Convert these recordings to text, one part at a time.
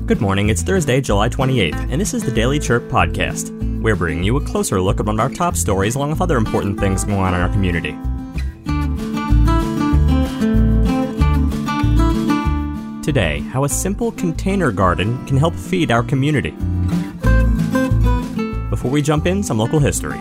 Good morning, it's Thursday, July 28th, and this is the Daily Chirp Podcast. We're bringing you a closer look at one of our top stories along with other important things going on in our community. Today, how a simple container garden can help feed our community. Before we jump in, some local history.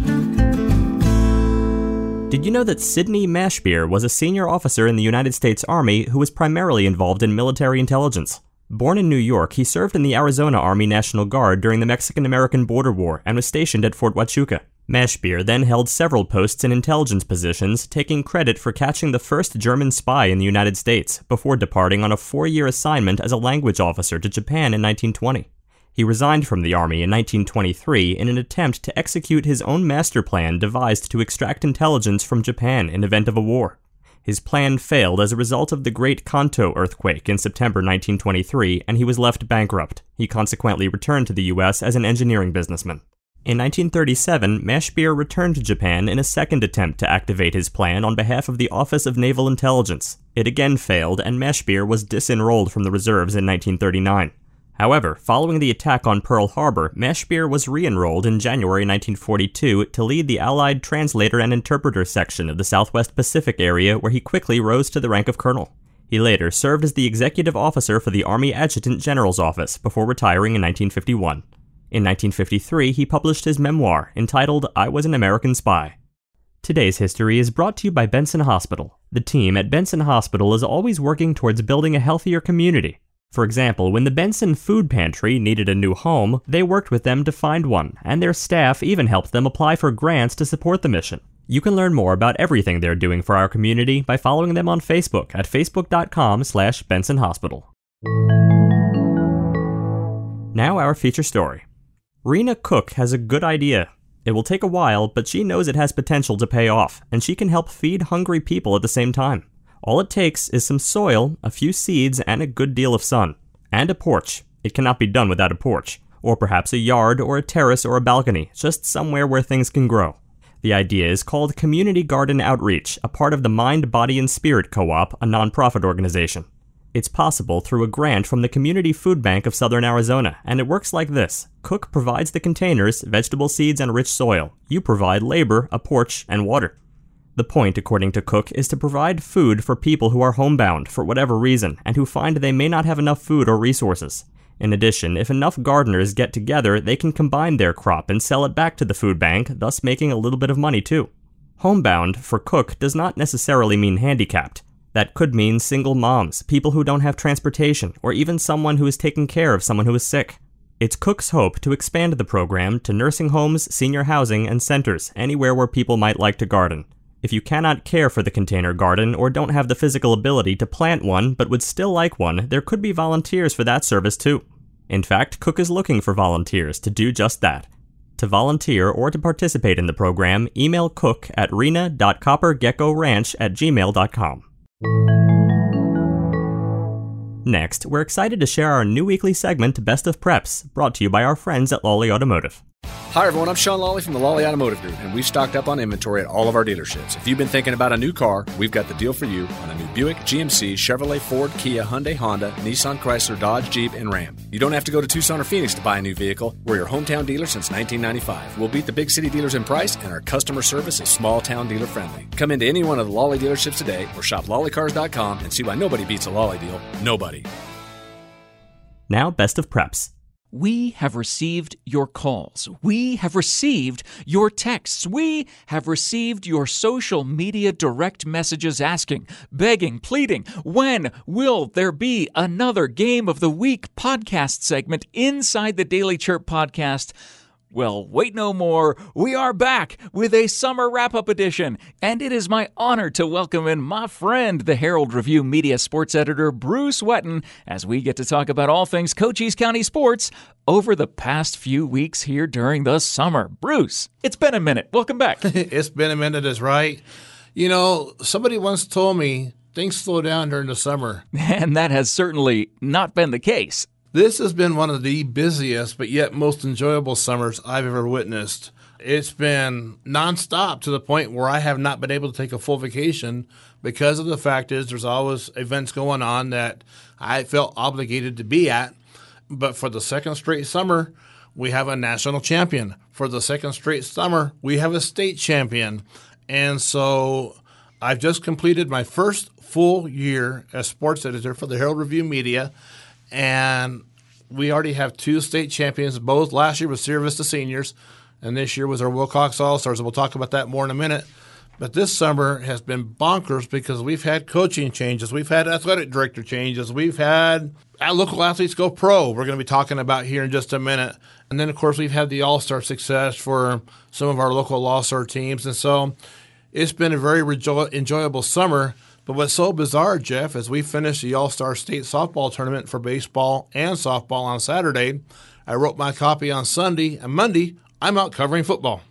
Did you know that Sidney Mashbeer was a senior officer in the United States Army who was primarily involved in military intelligence? Born in New York, he served in the Arizona Army National Guard during the Mexican-American Border War and was stationed at Fort Huachuca. Mashbeer then held several posts in intelligence positions, taking credit for catching the first German spy in the United States before departing on a 4-year assignment as a language officer to Japan in 1920. He resigned from the Army in 1923 in an attempt to execute his own master plan devised to extract intelligence from Japan in event of a war. His plan failed as a result of the Great Kanto earthquake in September 1923, and he was left bankrupt. He consequently returned to the U.S. as an engineering businessman. In 1937, Mashbeer returned to Japan in a second attempt to activate his plan on behalf of the Office of Naval Intelligence. It again failed, and Mashbeer was disenrolled from the reserves in 1939. However, following the attack on Pearl Harbor, Mashbeer was re-enrolled in January 1942 to lead the Allied translator and interpreter section of the Southwest Pacific area, where he quickly rose to the rank of colonel. He later served as the executive officer for the Army Adjutant General's Office before retiring in 1951. In 1953, he published his memoir, entitled I Was an American Spy. Today's history is brought to you by Benson Hospital. The team at Benson Hospital is always working towards building a healthier community. For example, when the Benson Food Pantry needed a new home, they worked with them to find one, and their staff even helped them apply for grants to support the mission. You can learn more about everything they're doing for our community by following them on Facebook at facebook.com/Benson Hospital. Now our feature story. Rena Cook has a good idea. It will take a while, but she knows it has potential to pay off, and she can help feed hungry people at the same time. All it takes is some soil, a few seeds, and a good deal of sun. And a porch. It cannot be done without a porch. Or perhaps a yard, or a terrace, or a balcony, just somewhere where things can grow. The idea is called Community Garden Outreach, a part of the Mind, Body, and Spirit Co-op, a nonprofit organization. It's possible through a grant from the Community Food Bank of Southern Arizona, and it works like this. Cook provides the containers, vegetable seeds, and rich soil. You provide labor, a porch, and water. The point, according to Cook, is to provide food for people who are homebound for whatever reason and who find they may not have enough food or resources. In addition, if enough gardeners get together, they can combine their crop and sell it back to the food bank, thus making a little bit of money too. Homebound, for Cook, does not necessarily mean handicapped. That could mean single moms, people who don't have transportation, or even someone who is taking care of someone who is sick. It's Cook's hope to expand the program to nursing homes, senior housing, and centers, anywhere where people might like to garden. If you cannot care for the container garden or don't have the physical ability to plant one but would still like one, there could be volunteers for that service too. In fact, Cook is looking for volunteers to do just that. To volunteer or to participate in the program, email Cook at rena.coppergeckoranch@gmail.com. Next, we're excited to share our new weekly segment, Best of Preps, brought to you by our friends at Lawley Automotive. Hi everyone, I'm Sean Lawley from the Lawley Automotive Group, and we've stocked up on inventory at all of our dealerships. If you've been thinking about a new car, we've got the deal for you on a new Buick, GMC, Chevrolet, Ford, Kia, Hyundai, Honda, Nissan, Chrysler, Dodge, Jeep, and Ram. You don't have to go to Tucson or Phoenix to buy a new vehicle. We're your hometown dealer since 1995. We'll beat the big city dealers in price, and our customer service is small town dealer friendly. Come into any one of the Lawley dealerships today or shop lawleycars.com and see why nobody beats a Lawley deal. Nobody. Now, Best of Preps. We have received your calls. We have received your texts. We have received your social media direct messages asking, begging, pleading, when will there be another Game of the Week podcast segment inside the Daily Chirp podcast? Well, wait no more. We are back with a summer wrap-up edition, and it is my honor to welcome in my friend, the Herald Review media sports editor, Bruce Wetton, as we get to talk about all things Cochise County sports over the past few weeks here during the summer. Bruce, it's been a minute. Welcome back. It's been a minute is right. You know, somebody once told me things slow down during the summer. And that has certainly not been the case. This has been one of the busiest but yet most enjoyable summers I've ever witnessed. It's been nonstop to the point where I have not been able to take a full vacation because of the fact is there's always events going on that I felt obligated to be at. But for the second straight summer, we have a national champion. For the second straight summer, we have a state champion. And so I've just completed my first full year as sports editor for the Herald Review Media, and we already have 2 state champions. Both last year was Sierra Vista Seniors, and this year was our Wilcox All-Stars. We'll talk about that more in a minute. But this summer has been bonkers because we've had coaching changes. We've had athletic director changes. We've had local athletes go pro. We're going to be talking about here in just a minute. And then, of course, we've had the All-Star success for some of our local All-Star teams. And so it's been a very enjoyable summer. But what's so bizarre, Jeff, is we finished the All-Star State Softball Tournament for baseball and softball on Saturday. I wrote my copy on Sunday, and Monday, I'm out covering football.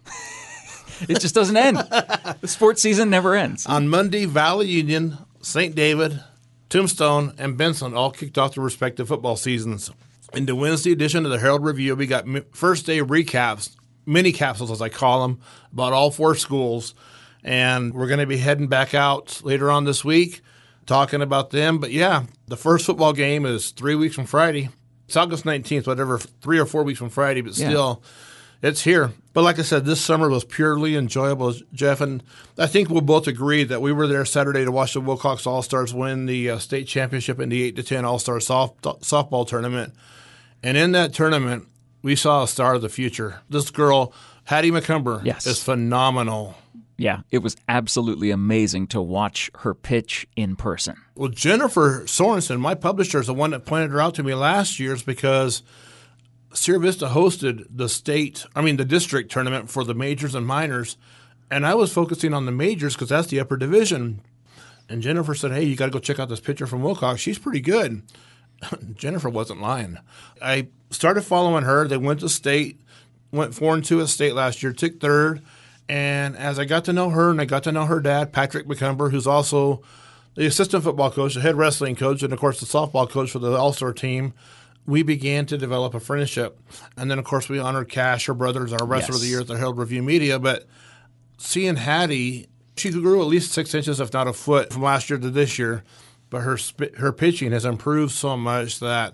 It just doesn't end. The sports season never ends. On Monday, Valley Union, St. David, Tombstone, and Benson all kicked off their respective football seasons. In the Wednesday edition of the Herald Review, we got first day recaps, mini capsules as I call them, about all 4 schools. And we're going to be heading back out later on this week talking about them. But yeah, the first football game is 3 weeks from Friday. It's August 19th, whatever, 3 or 4 weeks from Friday, but still, it's here. But like I said, this summer was purely enjoyable, Jeff. And I think we'll both agree that we were there Saturday to watch the Wilcox All-Stars win the state championship in the 8-10 All-Star softball tournament. And in that tournament, we saw a star of the future. This girl, Hattie McCumber, is phenomenal. Yeah, it was absolutely amazing to watch her pitch in person. Well, Jennifer Sorensen, my publisher, is the one that pointed her out to me last year, because Sierra Vista hosted the district tournament for the majors and minors, and I was focusing on the majors because that's the upper division. And Jennifer said, hey, you got to go check out this pitcher from Wilcox. She's pretty good. Jennifer wasn't lying. I started following her. They went to state, went 4-2 at state last year, took third. And as I got to know her and I got to know her dad, Patrick McCumber, who's also the assistant football coach, the head wrestling coach, and, of course, the softball coach for the All-Star team, we began to develop a friendship. And then, of course, we honored Cash, her brother, as our wrestler of the year at the Herald Review Media. But seeing Hattie, she grew at least 6 inches, if not a foot, from last year to this year. But her pitching has improved so much that,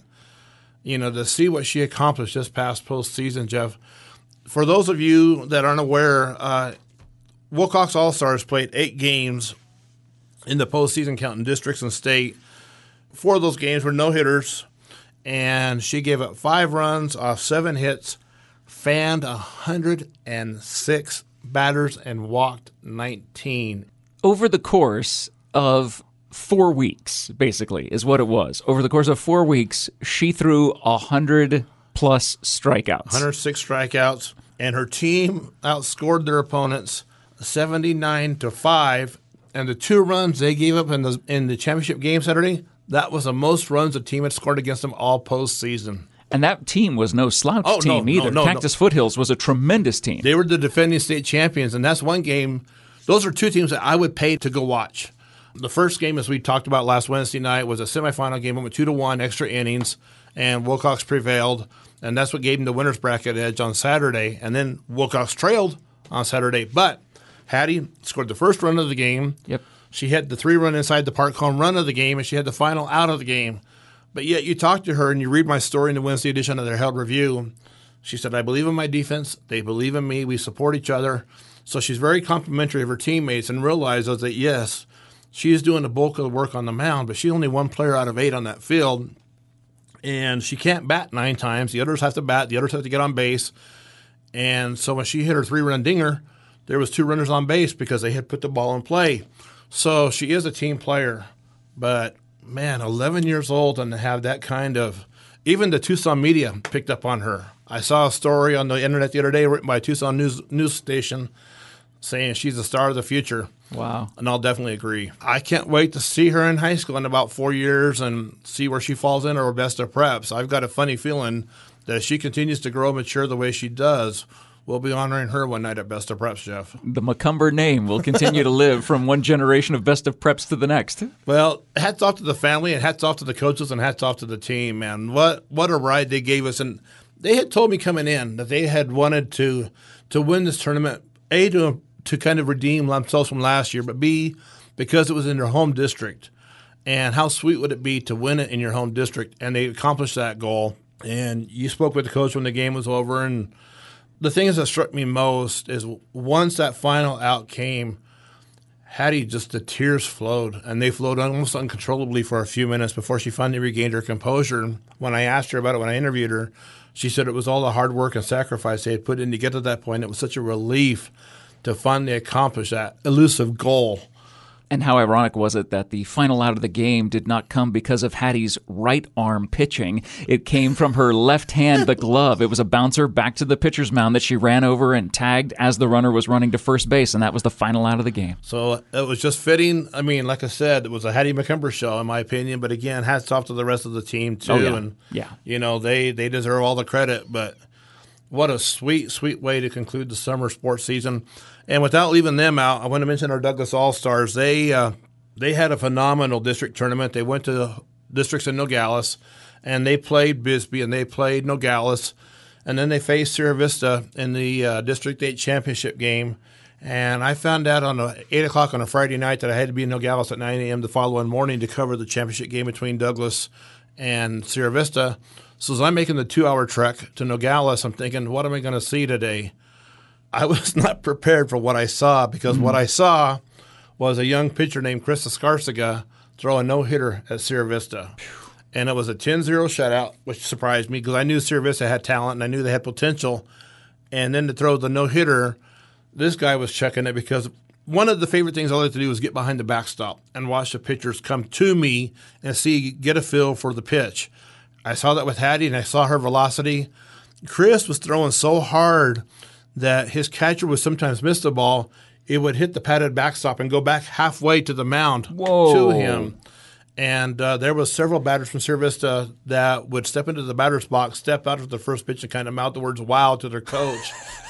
to see what she accomplished this past postseason, Jeff. For those of you that aren't aware, Wilcox All-Stars played 8 games in the postseason, counting districts and state. 4 of those games were no-hitters, and she gave up 5 runs off 7 hits, fanned 106 batters, and walked 19. Over the course of 4 weeks, basically, is what it was. Over the course of 4 weeks, she threw 100 plus strikeouts. 106 strikeouts, and her team outscored their opponents 79-5. And the 2 runs they gave up in the championship game Saturday, that was the most runs a team had scored against them all postseason. And that team was no slouch team either. Cactus Foothills was a tremendous team. They were the defending state champions, and that's one game. Those are 2 teams that I would pay to go watch. The first game, as we talked about last Wednesday night, was a semifinal game. It went 2-1, extra innings, and Wilcox prevailed. And that's what gave them the winner's bracket edge on Saturday. And then Wilcox trailed on Saturday. But Hattie scored the first run of the game. Yep. She had the 3-run inside the park home run of the game, and she had the final out of the game. But yet you talk to her and you read my story in the Wednesday edition of their Herald Review. She said, I believe in my defense. They believe in me. We support each other. So she's very complimentary of her teammates and realizes that, yes, she's doing the bulk of the work on the mound, but she's only 1 player out of 8 on that field. And she can't bat 9 times. The others have to bat. The others have to get on base. And so when she hit her 3-run dinger, there was 2 runners on base because they had put the ball in play. So she is a team player. But, man, 11 years old and to have that kind of – even the Tucson media picked up on her. I saw a story on the internet the other day written by a Tucson news station saying she's the star of the future. Wow. And I'll definitely agree. I can't wait to see her in high school in about 4 years and see where she falls in her best of preps. I've got a funny feeling that if she continues to grow and mature the way she does, we'll be honoring her one night at Best of Preps, Jeff. The McCumber name will continue to live from one generation of Best of Preps to the next. Well, hats off to the family and hats off to the coaches and hats off to the team, man. What a ride they gave us. And they had told me coming in that they had wanted to win this tournament, A, to kind of redeem themselves from last year, but B, because it was in their home district. And how sweet would it be to win it in your home district? And they accomplished that goal. And you spoke with the coach when the game was over, and the things that struck me most is once that final out came, Hattie, just the tears flowed, and they flowed almost uncontrollably for a few minutes before she finally regained her composure. And when I asked her about it, when I interviewed her, she said it was all the hard work and sacrifice they had put in to get to that point. It was such a relief to finally accomplish that elusive goal. And how ironic was it that the final out of the game did not come because of Hattie's right arm pitching? It came from her left hand, the glove. It was a bouncer back to the pitcher's mound that she ran over and tagged as the runner was running to first base, and that was the final out of the game. So it was just fitting. I mean, like I said, it was a Hattie McCumber show, in my opinion. But again, hats off to the rest of the team, too. Oh, yeah. And, yeah. you know, they deserve all the credit. But what a sweet, sweet way to conclude the summer sports season. And without leaving them out, I want to mention our Douglas All-Stars. They had a phenomenal district tournament. They went to districts in Nogales, and they played Bisbee, and they played Nogales. And then they faced Sierra Vista in the District 8 championship game. And I found out on 8 o'clock on a Friday night that I had to be in Nogales at 9 a.m. the following morning to cover the championship game between Douglas and Sierra Vista. So as I'm making the 2-hour trek to Nogales, I'm thinking, what am I going to see today? I was not prepared for what I saw, because what I saw was a young pitcher named Chris Escarcega throw a no-hitter at Sierra Vista. And it was a 10-0 shutout, which surprised me because I knew Sierra Vista had talent and I knew they had potential. And then to throw the no-hitter, this guy was checking it, because one of the favorite things I like to do is get behind the backstop and watch the pitchers come to me and get a feel for the pitch. I saw that with Hattie, and I saw her velocity. Chris was throwing so hard that his catcher would sometimes miss the ball. It would hit the padded backstop and go back halfway to the mound to him. And there was several batters from Sierra Vista that would step into the batter's box, step out of the first pitch, and kind of mouth the words "wow" to their coach.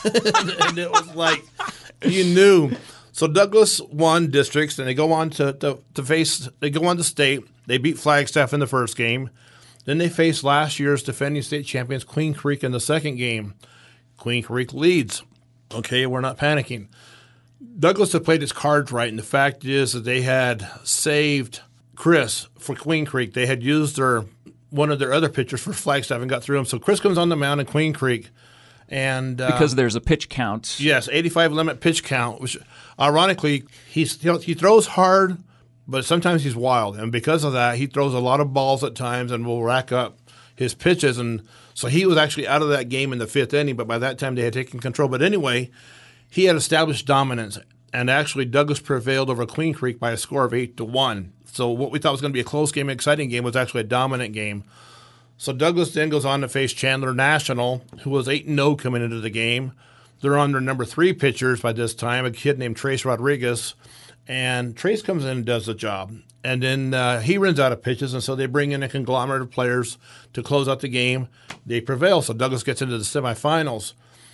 And it was like, you knew. So Douglas won districts, and they go on to face. They go on to state. They beat Flagstaff in the first game. Then they faced last year's defending state champions Queen Creek in the second game. Queen Creek leads. Okay, we're not panicking. Douglas had played its cards right, and the fact is that they had saved Chris for Queen Creek. They had used one of their other pitchers for Flagstaff and got through him. So Chris comes on the mound in Queen Creek. And because there's a pitch count. Yes, 85 limit pitch count, which ironically, he throws hard, but sometimes he's wild. And because of that, he throws a lot of balls at times and will rack up his pitches. And so he was actually out of that game in the fifth inning, but by that time they had taken control. But anyway, he had established dominance, and actually Douglas prevailed over Queen Creek by a score of 8-1. So what we thought was going to be a close game, exciting game, was actually a dominant game. So Douglas then goes on to face Chandler National, who was 8-0 coming into the game. They're on their number 3 pitchers by this time, a kid named Trace Rodriguez. And Trace comes in and does the job. And then he runs out of pitches, and so they bring in a conglomerate of players to close out the game. They prevail, so Douglas gets into the semifinals.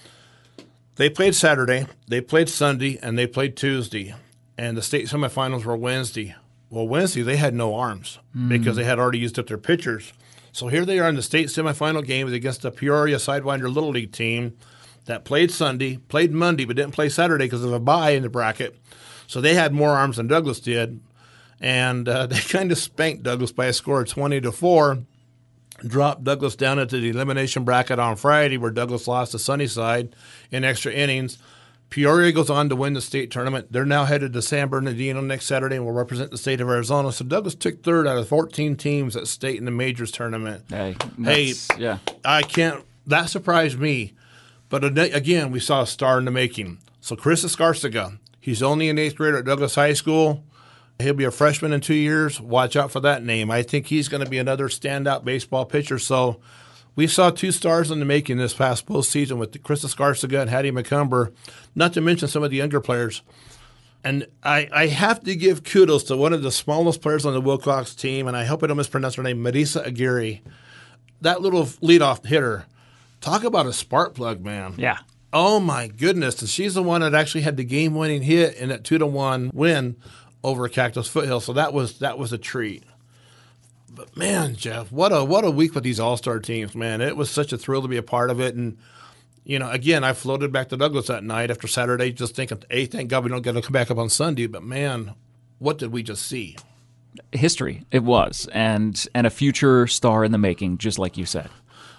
They played Saturday, they played Sunday, and they played Tuesday. And the state semifinals were Wednesday. Well, Wednesday they had no arms because they had already used up their pitchers. So here they are in the state semifinal games against the Peoria Sidewinder Little League team that played Sunday, played Monday, but didn't play Saturday because of a bye in the bracket. So they had more arms than Douglas did. And they kind of spanked Douglas by a score of 20-4, dropped Douglas down into the elimination bracket on Friday, where Douglas lost to Sunnyside in extra innings. Peoria goes on to win the state tournament. They're now headed to San Bernardino next Saturday and will represent the state of Arizona. So Douglas took third out of 14 teams at state in the majors tournament. Yeah. I can't – that surprised me. But again, we saw a star in the making. So Chris Escarcega, he's only an 8th grader at Douglas High School. He'll be a freshman in 2 years. Watch out for that name. I think he's going to be another standout baseball pitcher. So we saw 2 stars in the making this past postseason with Chris Escarcega and Hattie McCumber, not to mention some of the younger players. And I have to give kudos to one of the smallest players on the Wilcox team, and I hope I don't mispronounce her name, Marisa Aguirre. That little leadoff hitter, talk about a spark plug, man. Yeah. Oh, my goodness. And she's the one that actually had the game-winning hit in that 2-1 win over Cactus Foothill. So that was a treat. But, man, Jeff, what a week with these all-star teams, man. It was such a thrill to be a part of it. And, you know, again, I floated back to Douglas that night after Saturday just thinking, hey, thank God we don't get to come back up on Sunday. But, man, what did we just see? History, it was. And a future star in the making, just like you said.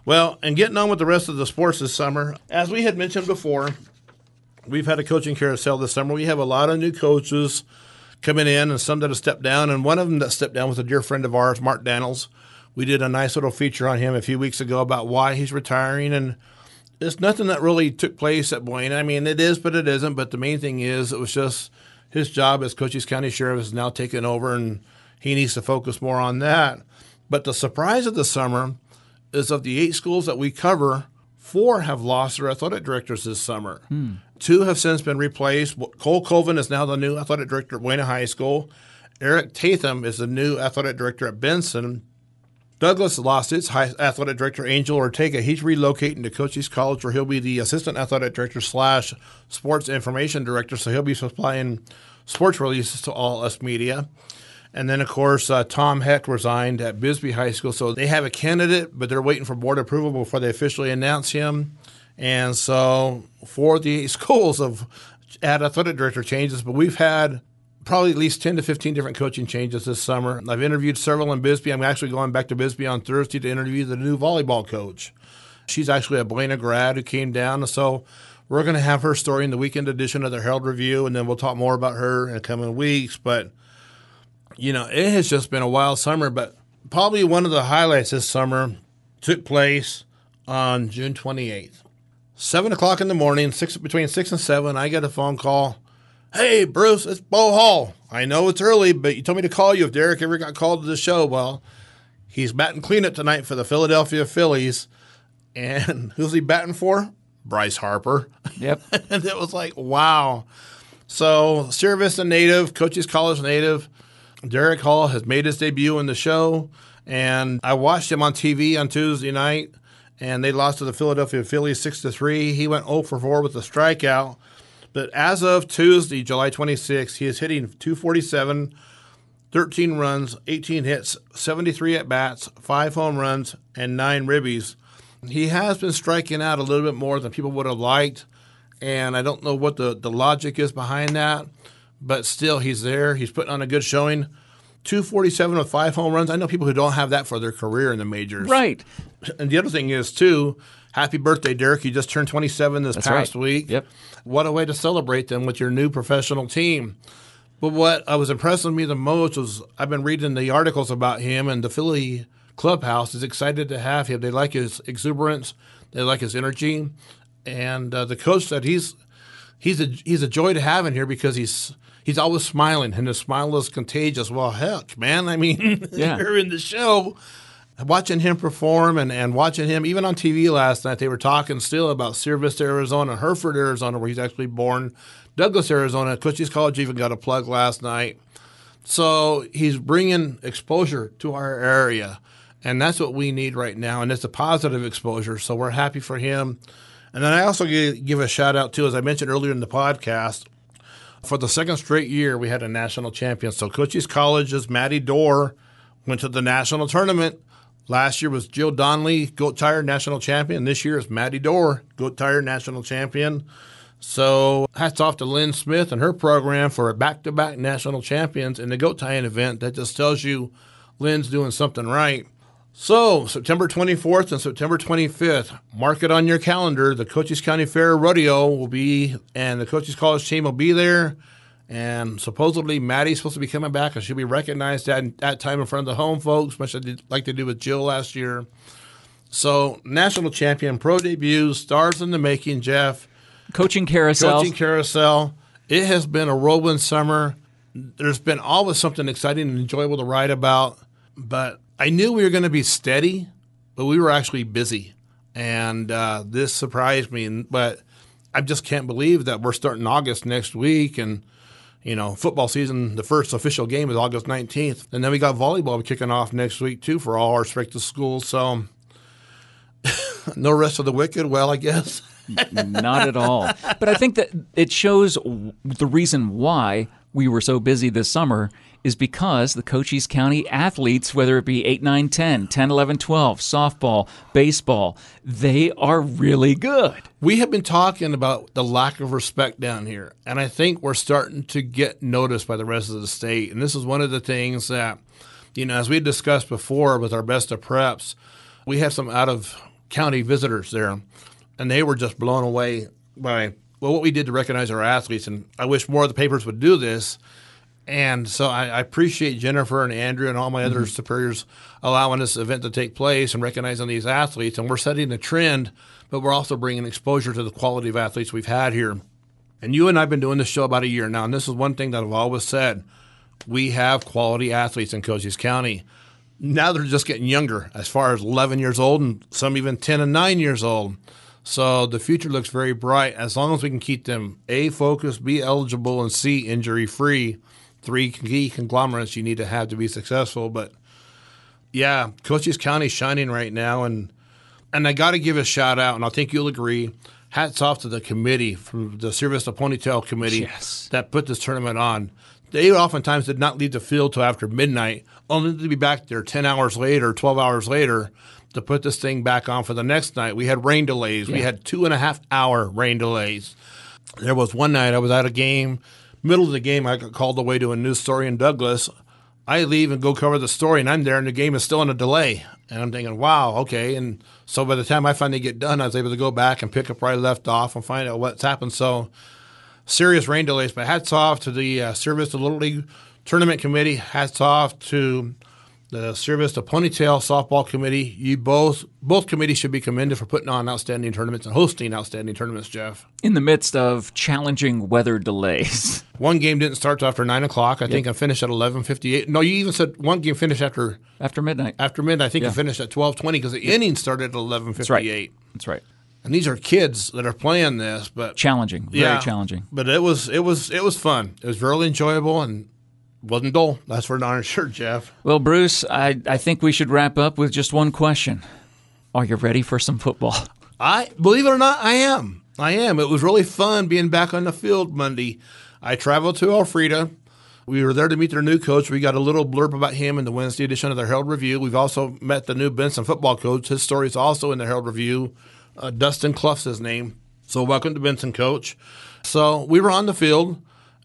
Well, and getting on with the rest of the sports this summer, as we had mentioned before, we've had a coaching carousel this summer. We have a lot of new coaches coming in and some that have stepped down. And one of them that stepped down was a dear friend of ours, Mark Daniels. We did a nice little feature on him a few weeks ago about why he's retiring. And it's nothing that really took place at Buena. I mean, it is, but it isn't. But the main thing is it was just his job as Cochise County Sheriff is now taken over, and he needs to focus more on that. But the surprise of the summer is of the 8 schools that we cover, 4 have lost their athletic directors this summer. 2 have since been replaced. Cole Colvin is now the new athletic director at Buena High School. Eric Tatham is the new athletic director at Benson. Douglas lost its athletic director, Angel Ortega. He's relocating to Cochise College, where he'll be the assistant athletic director / sports information director. So he'll be supplying sports releases to all us media. And then, of course, Tom Heck resigned at Bisbee High School. So they have a candidate, but they're waiting for board approval before they officially announce him. And so 4 of the 8 schools have had athletic director changes, but we've had probably at least 10 to 15 different coaching changes this summer. I've interviewed several in Bisbee. I'm actually going back to Bisbee on Thursday to interview the new volleyball coach. She's actually a Buena grad who came down. So we're going to have her story in the weekend edition of the Herald Review, and then we'll talk more about her in the coming weeks. But, you know, it has just been a wild summer. But probably one of the highlights this summer took place on June 28th. 7 o'clock in the morning, between 6 and 7, I get a phone call. Hey, Bruce, it's Bo Hall. I know it's early, but you told me to call you if Derek ever got called to the show. Well, he's batting cleanup tonight for the Philadelphia Phillies. And who's he batting for? Bryce Harper. Yep. And it was like, wow. So, Sierra Vista native, Cochise College native, Derek Hall has made his debut in the show. And I watched him on TV on Tuesday night, and they lost to the Philadelphia Phillies 6-3. He went 0 for 4 with a strikeout. But as of Tuesday, July 26th, he is hitting .247, 13 runs, 18 hits, 73 at-bats, 5 home runs, and 9 ribbies. He has been striking out a little bit more than people would have liked, and I don't know what the logic is behind that, but still he's there. He's putting on a good showing. .247 with 5 home runs. I know people who don't have that for their career in the majors. Right. And the other thing is, too, happy birthday, Derek. You just turned 27 this past week. Yep. What a way to celebrate them with your new professional team. But what was impressing me the most was I've been reading the articles about him, and the Philly clubhouse is excited to have him. They like his exuberance. They like his energy. And the coach said he's a joy to have in here because he's always smiling, and his smile is contagious. Well, heck, man. I mean, yeah. You're in the show. Watching him perform and watching him, even on TV last night, they were talking still about Sierra Vista, Arizona, Hereford, Arizona, where he's actually born, Douglas, Arizona. Cochise College even got a plug last night. So he's bringing exposure to our area, and that's what we need right now, and it's a positive exposure, so we're happy for him. And then I also give a shout-out, too, as I mentioned earlier in the podcast, for the second straight year we had a national champion. So Cochise College's Maddie Dorr went to the national tournament. Last year was Jill Donnelly, Goat Tire National Champion. This year is Maddie Dorr, Goat Tire National Champion. So hats off to Lynn Smith and her program for back-to-back national champions in the goat tying event. That just tells you Lynn's doing something right. So September 24th and September 25th, mark it on your calendar. The Cochise County Fair Rodeo will be, and the Cochise College team will be there. And supposedly Maddie's supposed to be coming back, and she'll be recognized at that time in front of the home folks, much like they did with Jill last year. So national champion, pro debuts, stars in the making, Jeff. Coaching carousel. It has been a whirlwind summer. There's been always something exciting and enjoyable to write about. But I knew we were going to be steady, but we were actually busy. And this surprised me. But I just can't believe that we're starting August next week, and you know, football season, the first official game is August 19th. And then we got volleyball kicking off next week, too, for all our respective schools. So no rest of the wicked, well, I guess. Not at all. But I think that it shows the reason why we were so busy this summer is because the Cochise County athletes, whether it be 8, 9, 10, 10, 11, 12, softball, baseball, they are really good. We have been talking about the lack of respect down here, and I think we're starting to get noticed by the rest of the state. And this is one of the things that, you know, as we discussed before with our best of preps, we have some out of County visitors there, and they were just blown away by what we did to recognize our athletes. And I wish more of the papers would do this. And so I appreciate Jennifer and Andrew and all my other superiors allowing this event to take place and recognizing these athletes. And we're setting a trend, but we're also bringing exposure to the quality of athletes we've had here. And you and I have been doing this show about a year now, and this is one thing that I've always said. We have quality athletes in Cochise County. Now they're just getting younger, as far as 11 years old and some even 10 and 9 years old. So the future looks very bright as long as we can keep them A, focused, B, eligible, and C, injury-free. 3 key conglomerates you need to have to be successful. But, yeah, Cochise County's shining right now. And I got to give a shout-out, and I think you'll agree, hats off to the committee from the Sierra Vista Ponytail Committee that put this tournament on. They oftentimes did not leave the field till after midnight, only to be back there 10 hours later, 12 hours later, to put this thing back on for the next night. We had rain delays. Yeah. We had 2.5-hour rain delays. There was one night I was at a game. Middle of the game, I got called away to a news story in Douglas. I leave and go cover the story, and I'm there, and the game is still in a delay. And I'm thinking, wow, okay. And so by the time I finally get done, I was able to go back and pick up where I left off and find out what's happened. So serious rain delays. But hats off to the Sierra Vista Little League Tournament Committee. Hats off to the Sierra Vista Ponytail Softball Committee. You both committees should be commended for putting on outstanding tournaments and hosting outstanding tournaments, Jeff. In the midst of challenging weather delays. One game didn't start till after 9 o'clock. I think I finished at 11:58. No, you even said one game finished after midnight. After midnight, I think you finished at 12:20 because the inning started at 11:58. That's right. And these are kids that are playing this, but challenging, very challenging. But it was fun. It was really enjoyable and wasn't dull. That's for darn sure, Jeff. Well, Bruce, I think we should wrap up with just one question. Are you ready for some football? Believe it or not, I am. It was really fun being back on the field Monday. I traveled to Elfrida. We were there to meet their new coach. We got a little blurb about him in the Wednesday edition of the Herald Review. We've also met the new Benson football coach. His story is also in the Herald Review. Dustin Clough's his name. So welcome to Benson, Coach. So we were on the field,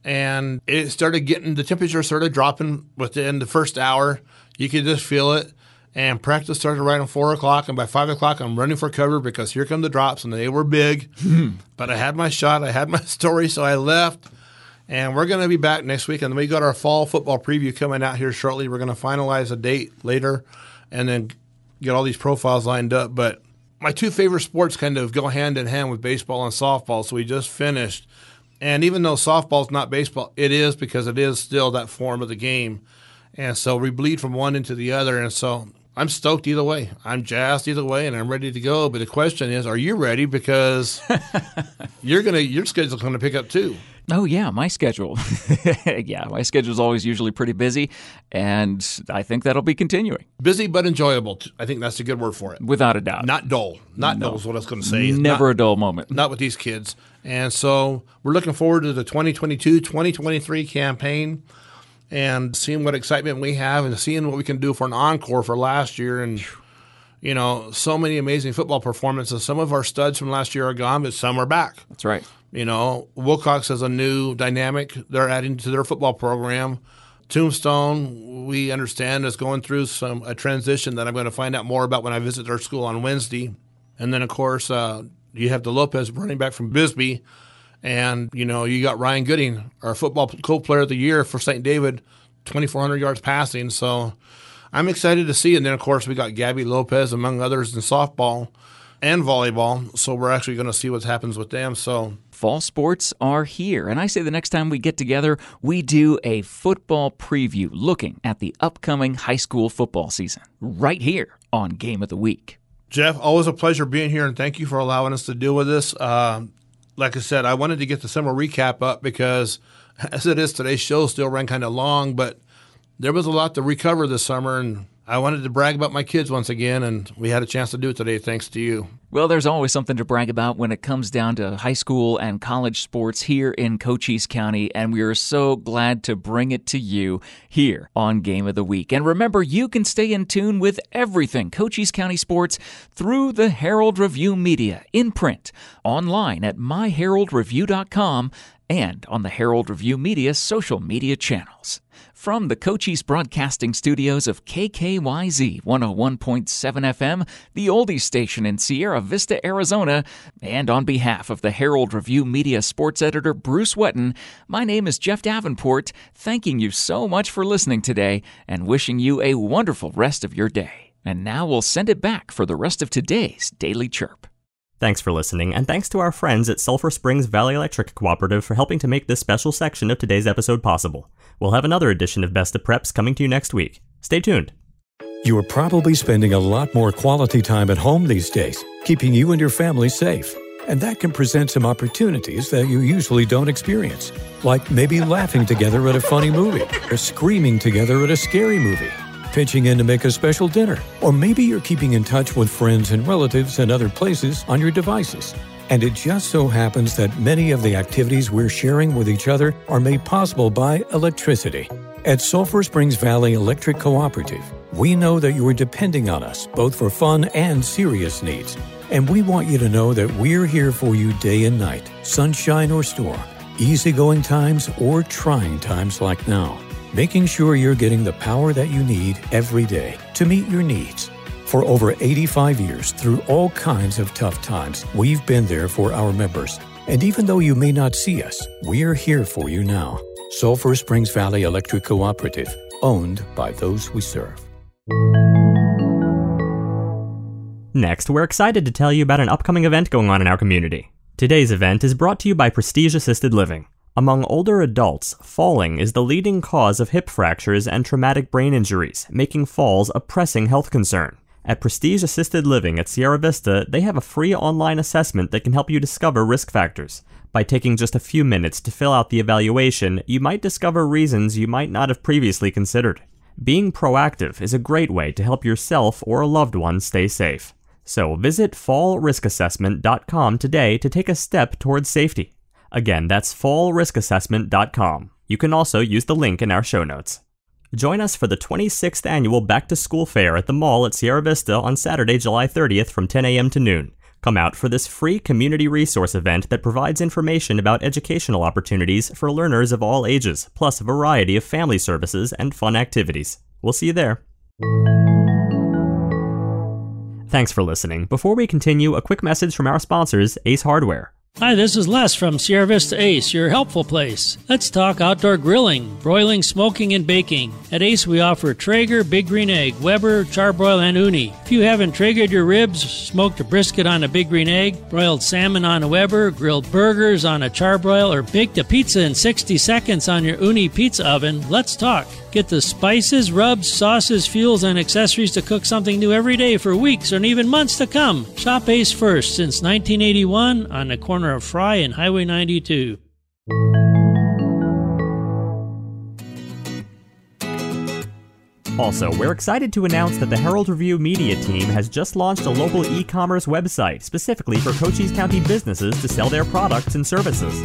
and the temperature started dropping within the first hour. You could just feel it. And practice started right at 4 o'clock, and by 5 o'clock, I'm running for cover because here come the drops, and they were big. But I had my shot. I had my story, so I left. And we're going to be back next week, and we got our fall football preview coming out here shortly. We're going to finalize a date later and then get all these profiles lined up. But my two favorite sports kind of go hand in hand with baseball and softball, so we just finished. And even though softball's not baseball, it is because it is still that form of the game. And so we bleed from one into the other, and so I'm stoked either way. I'm jazzed either way, and I'm ready to go. But the question is, are you ready? Because your schedule's going to pick up too. Oh, yeah, my schedule. My schedule's always usually pretty busy, and I think that'll be continuing. Busy but enjoyable. I think that's a good word for it. Without a doubt. Not dull. Dull is what I was going to say. Never a dull moment. Not with these kids. And so we're looking forward to the 2022-2023 campaign and seeing what excitement we have and seeing what we can do for an encore for last year. And, so many amazing football performances. Some of our studs from last year are gone, but some are back. That's right. Wilcox has a new dynamic they're adding to their football program. Tombstone, we understand, is going through a transition that I'm going to find out more about when I visit their school on Wednesday. And then, of course, you have the Lopez running back from Bisbee. And, you got Ryan Gooding, our football co-player of the year for St. David, 2,400 yards passing. So I'm excited to see. And then, of course, we got Gabby Lopez, among others, in softball and volleyball. So we're actually going to see what happens with them. So fall sports are here. And I say the next time we get together, we do a football preview looking at the upcoming high school football season right here on Game of the Week. Jeff, always a pleasure being here, and thank you for allowing us to deal with this. Like I said, I wanted to get the summer recap up because, as it is, today's show still ran kind of long, but there was a lot to recover this summer, and I wanted to brag about my kids once again, and we had a chance to do it today thanks to you. Well, there's always something to brag about when it comes down to high school and college sports here in Cochise County, and we are so glad to bring it to you here on Game of the Week. And remember, you can stay in tune with everything Cochise County sports through the Herald Review Media, in print, online at myheraldreview.com, and on the Herald Review Media social media channels. From the Cochise Broadcasting Studios of KKYZ 101.7 FM, the oldies station in Sierra Vista, Arizona, and on behalf of the Herald Review Media sports editor Bruce Wetton, my name is Jeff Davenport, thanking you so much for listening today and wishing you a wonderful rest of your day. And now we'll send it back for the rest of today's Daily Chirp. Thanks for listening, and thanks to our friends at Sulphur Springs Valley Electric Cooperative for helping to make this special section of today's episode possible. We'll have another edition of Best of Preps coming to you next week. Stay tuned. You are probably spending a lot more quality time at home these days, keeping you and your family safe. And that can present some opportunities that you usually don't experience, like maybe laughing together at a funny movie, or screaming together at a scary movie, pitching in to make a special dinner, or maybe you're keeping in touch with friends and relatives and other places on your devices. And it just so happens that many of the activities we're sharing with each other are made possible by electricity. At Sulphur Springs Valley Electric Cooperative, we know that you are depending on us both for fun and serious needs. And we want you to know that we're here for you day and night, sunshine or storm, easygoing times or trying times like now, making sure you're getting the power that you need every day to meet your needs. For over 85 years, through all kinds of tough times, we've been there for our members. And even though you may not see us, we're here for you now. Sulphur Springs Valley Electric Cooperative, owned by those we serve. Next, we're excited to tell you about an upcoming event going on in our community. Today's event is brought to you by Prestige Assisted Living. Among older adults, falling is the leading cause of hip fractures and traumatic brain injuries, making falls a pressing health concern. At Prestige Assisted Living at Sierra Vista, they have a free online assessment that can help you discover risk factors. By taking just a few minutes to fill out the evaluation, you might discover reasons you might not have previously considered. Being proactive is a great way to help yourself or a loved one stay safe. So visit fallriskassessment.com today to take a step towards safety. Again, that's fallriskassessment.com. You can also use the link in our show notes. Join us for the 26th Annual Back to School Fair at the Mall at Sierra Vista on Saturday, July 30th from 10 a.m. to noon. Come out for this free community resource event that provides information about educational opportunities for learners of all ages, plus a variety of family services and fun activities. We'll see you there. Thanks for listening. Before we continue, a quick message from our sponsors, Ace Hardware. Hi, this is Les from Sierra Vista Ace, your helpful place. Let's talk outdoor grilling, broiling, smoking, and baking. At Ace, we offer Traeger, Big Green Egg, Weber, Charbroil, and Uni. If you haven't Traegered your ribs, smoked a brisket on a Big Green Egg, broiled salmon on a Weber, grilled burgers on a Charbroil, or baked a pizza in 60 seconds on your Uni pizza oven, let's talk. Get the spices, rubs, sauces, fuels, and accessories to cook something new every day for weeks or even months to come. Shop Ace first since 1981 on the corner of Fry and Highway 92. Also, we're excited to announce that the Herald Review Media team has just launched a local e-commerce website specifically for Cochise County businesses to sell their products and services.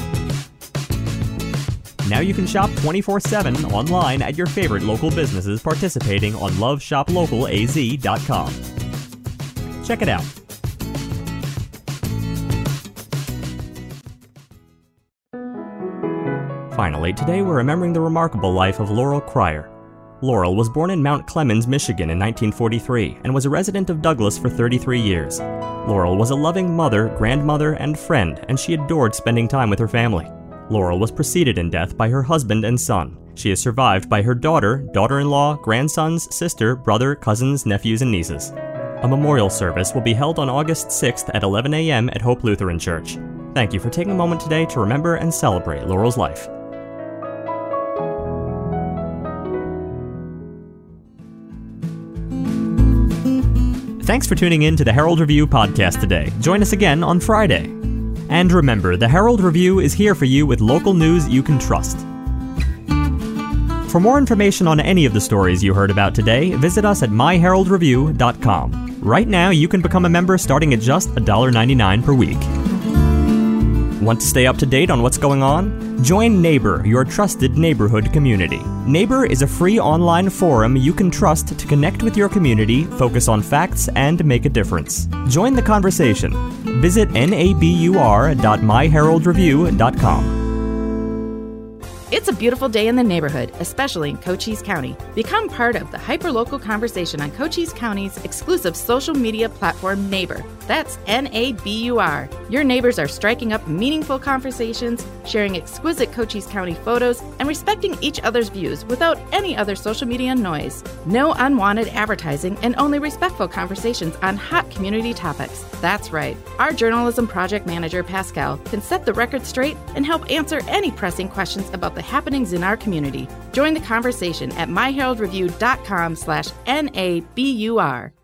Now you can shop 24/7 online at your favorite local businesses participating on loveshoplocal.az.com. Check it out. Finally, today we're remembering the remarkable life of Laurel Cryer. Laurel was born in Mount Clemens, Michigan in 1943 and was a resident of Douglas for 33 years. Laurel was a loving mother, grandmother, and friend, and she adored spending time with her family. Laurel was preceded in death by her husband and son. She is survived by her daughter, daughter-in-law, grandsons, sister, brother, cousins, nephews, and nieces. A memorial service will be held on August 6th at 11 a.m. at Hope Lutheran Church. Thank you for taking a moment today to remember and celebrate Laurel's life. Thanks for tuning in to the Herald Review podcast today. Join us again on Friday. And remember, the Herald Review is here for you with local news you can trust. For more information on any of the stories you heard about today, visit us at myheraldreview.com. Right now, you can become a member starting at just $1.99 per week. Want to stay up to date on what's going on? Join Neighbor, your trusted neighborhood community. Neighbor is a free online forum you can trust to connect with your community, focus on facts, and make a difference. Join the conversation. Visit nabur.myheraldreview.com. It's a beautiful day in the neighborhood, especially in Cochise County. Become part of the hyperlocal conversation on Cochise County's exclusive social media platform, Nabur. That's N-A-B-U-R. Your neighbors are striking up meaningful conversations, sharing exquisite Cochise County photos, and respecting each other's views without any other social media noise. No unwanted advertising and only respectful conversations on hot community topics. That's right. Our journalism project manager, Pascal, can set the record straight and help answer any pressing questions about the happenings in our community. Join the conversation at myheraldreview.com/NABUR.